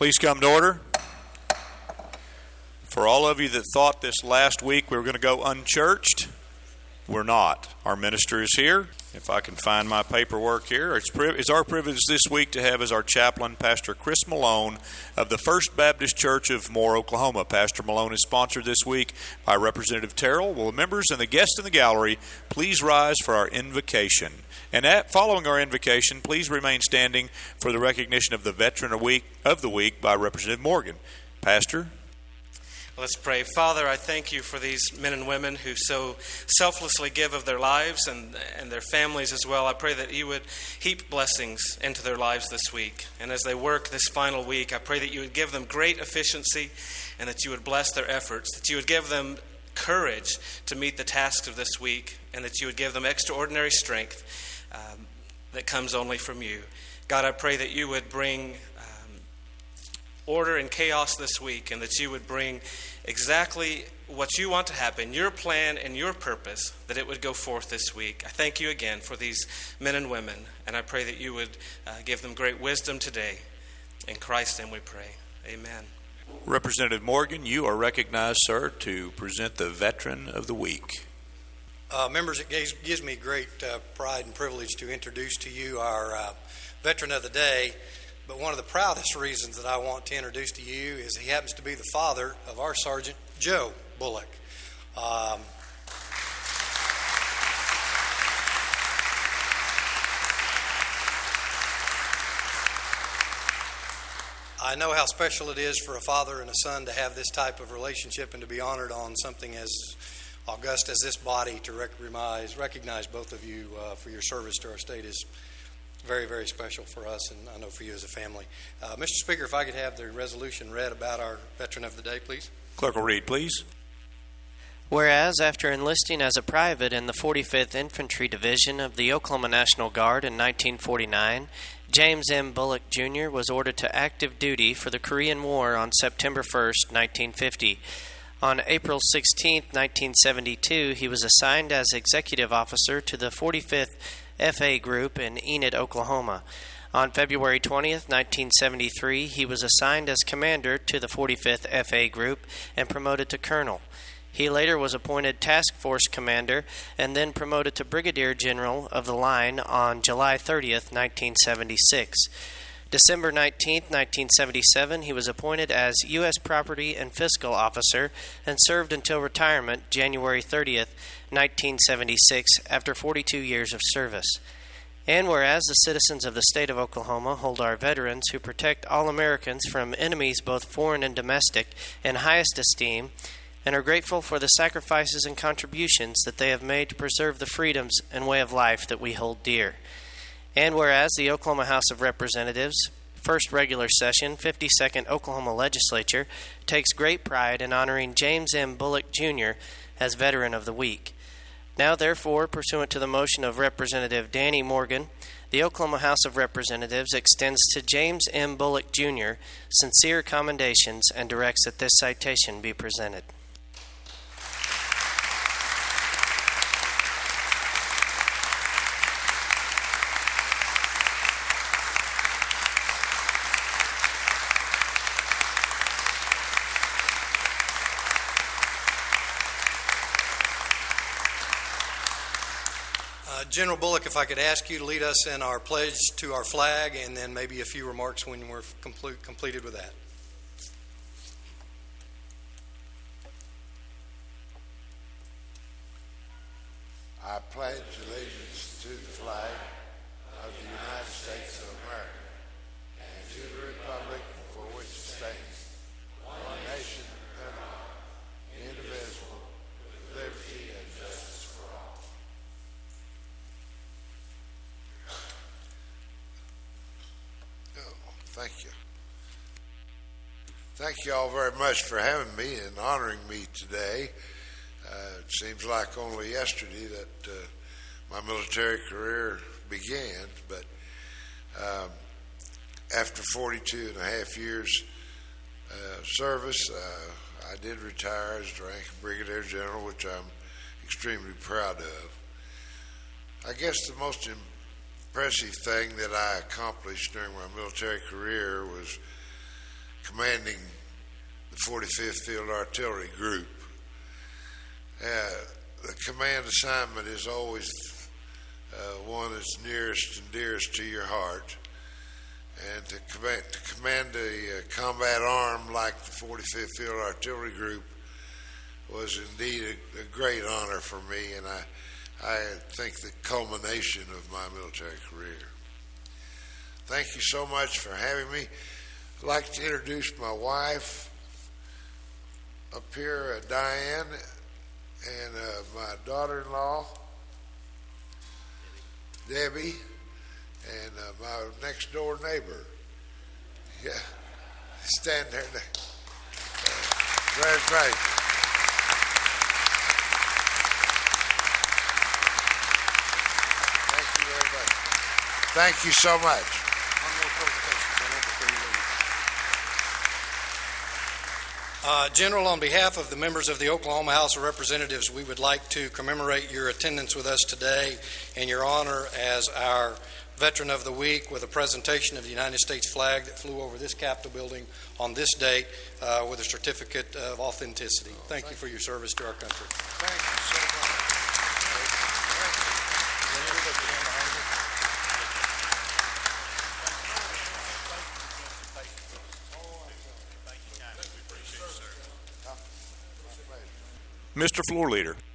Please come to order. For all of you that thought this last week we were going to go unchurched, we're not. Our minister is here. If I can find my paperwork here. It's our privilege this week to have as our chaplain Pastor Chris Malone of the First Baptist Church of Moore, Oklahoma. Pastor Malone is sponsored this week by Representative Terrell. Will the members and the guests in the gallery please rise for our invocation? And following our invocation, please remain standing for the recognition of the Veteran of the Week by Representative Morgan. Pastor? Let's pray. Father, I thank you for these men and women who so selflessly give of their lives and their families as well. I pray that you would heap blessings into their lives this week. And as they work this final week, I pray that you would give them great efficiency and that you would bless their efforts, that you would give them courage to meet the tasks of this week, and that you would give them extraordinary strength that comes only from you. God, I pray that you would bring order and chaos this week, and that you would bring exactly what you want to happen, your plan and your purpose, that it would go forth this week. I thank you again for these men and women, and I pray that you would give them great wisdom today. In Christ's name we pray. Amen. Representative Morgan, you are recognized, sir, to present the Veteran of the Week. Members, it gives me great pride and privilege to introduce to you our Veteran of the Day. But one of the proudest reasons that I want to introduce to you is he happens to be the father of our Sergeant Joe Bullock. I know how special it is for a father and a son to have this type of relationship and to be honored on something as august as this body. To recognize both of you for your service to our state is very, very special for us, and I know for you as a family. Mr. Speaker, if I could have the resolution read about our Veteran of the Day, please. Clerk will read, please. Whereas, after enlisting as a private in the 45th Infantry Division of the Oklahoma National Guard in 1949, James M. Bullock, Jr. was ordered to active duty for the Korean War on September 1st, 1950. On April 16, 1972, he was assigned as executive officer to the 45th FA Group in Enid, Oklahoma. On February 20th, 1973, he was assigned as commander to the 45th FA Group and promoted to colonel. He later was appointed task force commander and then promoted to brigadier general of the line on July 30th, 1976. December 19, 1977, he was appointed as U.S. Property and Fiscal Officer and served until retirement January 30th, 1976, after 42 years of service. And whereas the citizens of the state of Oklahoma hold our veterans who protect all Americans from enemies both foreign and domestic in highest esteem, and are grateful for the sacrifices and contributions that they have made to preserve the freedoms and way of life that we hold dear. And whereas the Oklahoma House of Representatives, first regular session, 52nd Oklahoma Legislature, takes great pride in honoring James M. Bullock, Jr. as Veteran of the Week. Now, therefore, pursuant to the motion of Representative Danny Morgan, the Oklahoma House of Representatives extends to James M. Bullock, Jr. sincere commendations and directs that this citation be presented. General Bullock, if I could ask you to lead us in our pledge to our flag, and then maybe a few remarks when we're completed with that. I pledge allegiance to the flag of the United States of America and to the republic for which it stands, one nation under God, indivisible, with liberty and justice for all. Thank you. Thank you all very much for having me and honoring me today. It seems like only yesterday that my military career began, but after 42 and a half years service, I did retire as the rank of Brigadier General, which I'm extremely proud of. I guess the most impressive thing that I accomplished during my military career was commanding the 45th Field Artillery Group. The command assignment is always one that's nearest and dearest to your heart. And to command a combat arm like the 45th Field Artillery Group was indeed a great honor for me, and I think the culmination of my military career. Thank you so much for having me. I'd like to introduce my wife up here, Diane, and my daughter-in-law, Debbie, and my next-door neighbor. Yeah, stand there. Right. Thank you very much. Thank you so much. General, on behalf of the members of the Oklahoma House of Representatives, we would like to commemorate your attendance with us today in your honor as our Veteran of the Week with a presentation of the United States flag that flew over this Capitol building on this date with a certificate of authenticity. Thank you for your service to our country. Thank you so much. Mr. Floor Leader.